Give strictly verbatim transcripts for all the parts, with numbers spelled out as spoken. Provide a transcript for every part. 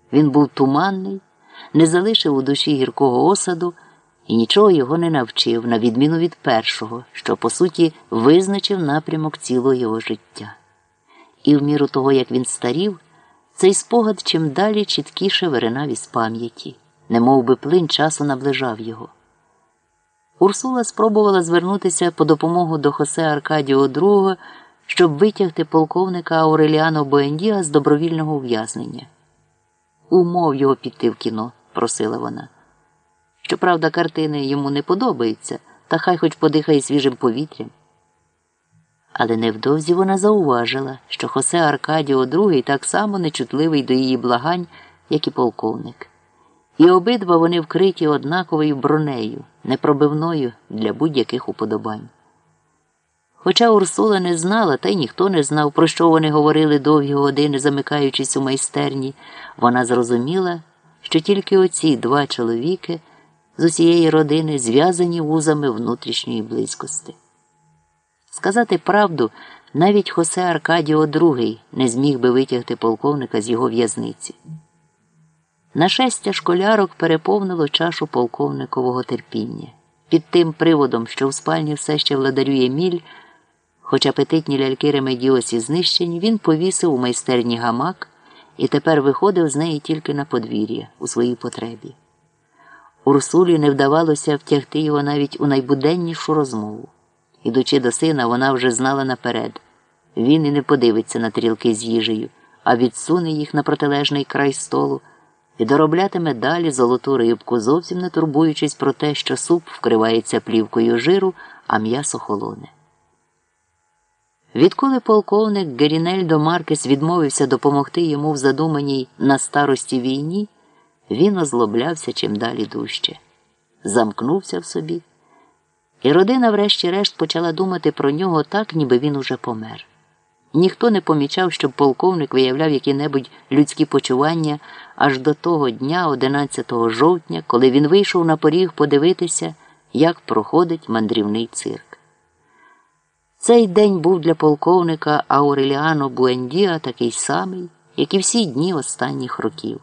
Він був туманний, не залишив у душі гіркого осаду і нічого його не навчив, на відміну від першого, що, по суті, визначив напрямок цілого його життя. І в міру того, як він старів, цей спогад чим далі чіткіше виринав із пам'яті, немов би плин часу наближав його. Урсула спробувала звернутися по допомогу до Хосе Аркадіо другого, щоб витягти полковника Ауреліано Буендіа з добровільного ув'язнення. «Умов його піти в кіно», – просила вона. Щоправда, картини йому не подобаються, та хай хоч подихає свіжим повітрям. Але невдовзі вона зауважила, що Хосе Аркадіо другий так само нечутливий до її благань, як і полковник. І обидва вони вкриті однаковою бронею, непробивною для будь-яких уподобань. Хоча Урсула не знала, та й ніхто не знав, про що вони говорили довгі години, замикаючись у майстерні, вона зрозуміла, що тільки оці два чоловіки з усієї родини зв'язані вузами внутрішньої близькості. Сказати правду, навіть Хосе Аркадіо другий не зміг би витягти полковника з його в'язниці. Нашестя школярок переповнило чашу полковникового терпіння. Під тим приводом, що в спальні все ще владарює Міль, хоч апетитні ляльки Ремедіосі знищені, він повісив у майстерні гамак і тепер виходив з неї тільки на подвір'я, у своїй потребі. Урсулі не вдавалося втягти його навіть у найбуденнішу розмову. Ідучи до сина, вона вже знала наперед. Він і не подивиться на тарілки з їжею, а відсуне їх на протилежний край столу і дороблятиме далі золоту рибку, зовсім не турбуючись про те, що суп вкривається плівкою жиру, а м'ясо холоне. Відколи полковник Герінельдо Маркес відмовився допомогти йому в задуманій на старості війні, він озлоблявся чим далі дужче. Замкнувся в собі, і родина врешті-решт почала думати про нього так, ніби він уже помер. Ніхто не помічав, щоб полковник виявляв які-небудь людські почування аж до того дня, одинадцятого жовтня, коли він вийшов на поріг подивитися, як проходить мандрівний цирк. Цей день був для полковника Ауреліано Буендіа такий самий, як і всі дні останніх років.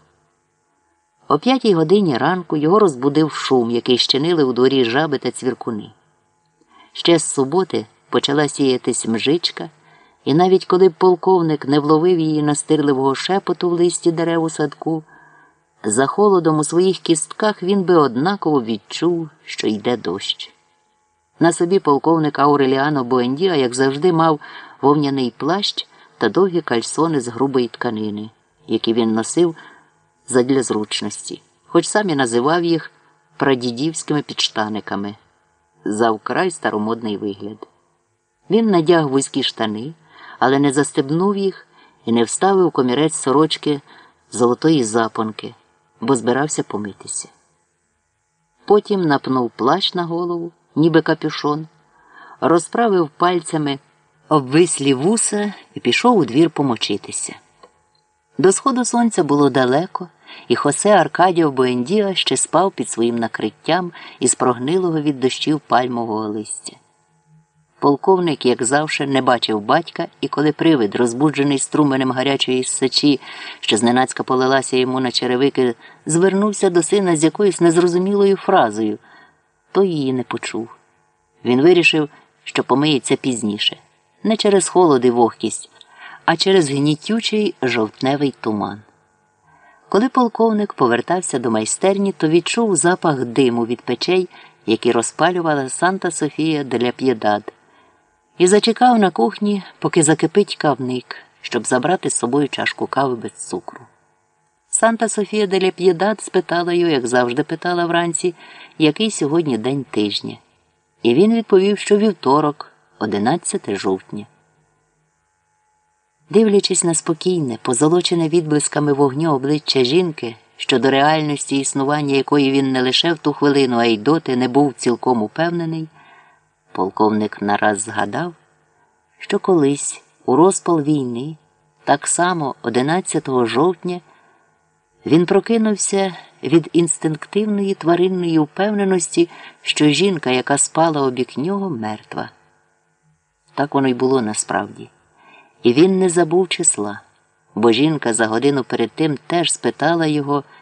О п'ятій годині ранку його розбудив шум, який щинили у дворі жаби та цвіркуни. Ще з суботи почала сіятись мжичка, і навіть коли б полковник не вловив її настирливого шепоту в листі дерев у садку, за холодом у своїх кістках він би однаково відчув, що йде дощ. На собі полковник Ауреліано Буендіа, як завжди, мав вовняний плащ та довгі кальсони з грубої тканини, які він носив задля зручності, хоч сам і називав їх прадідівськими підштаниками, за вкрай старомодний вигляд. Він надяг вузькі штани, але не застебнув їх і не вставив комірець сорочки золотої запонки, бо збирався помитися. Потім напнув плащ на голову, ніби капюшон, розправив пальцями обвислі вуса і пішов у двір помочитися. До сходу сонця було далеко, і Хосе Аркадіо Буендіа ще спав під своїм накриттям із прогнилого від дощів пальмового листя. Полковник, як завше, не бачив батька, і коли привид, розбуджений струменем гарячої сечі, що зненацька полилася йому на черевики, звернувся до сина з якоюсь незрозумілою фразою, то її не почув. Він вирішив, що помиється пізніше, не через холод і вогкість, а через гнітючий жовтневий туман. Коли полковник повертався до майстерні, то відчув запах диму від печей, які розпалювала Санта-Софія деля П'єдад, і зачекав на кухні, поки закипить кавник, щоб забрати з собою чашку кави без цукру. Санта-Софія деля П'єдад спитала його, як завжди питала вранці, який сьогодні день тижня. І він відповів, що вівторок, одинадцяте жовтня. Дивлячись на спокійне, позолочене відблисками вогню обличчя жінки, що до реальності існування якої він не лише в ту хвилину, а й доти не був цілком упевнений, полковник нараз згадав, що колись, у розпал війни, так само одинадцятого жовтня, він прокинувся від інстинктивної тваринної впевненості, що жінка, яка спала обік нього, мертва. Так воно й було насправді. І він не забув числа. бо жінка за годину перед тим теж спитала його,